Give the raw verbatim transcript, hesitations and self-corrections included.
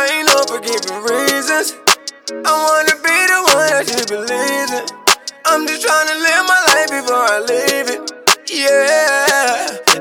I ain't no forgiving reasons. I wanna be the one that you believe in. I'm just tryna live my life before I leave it. Yeah.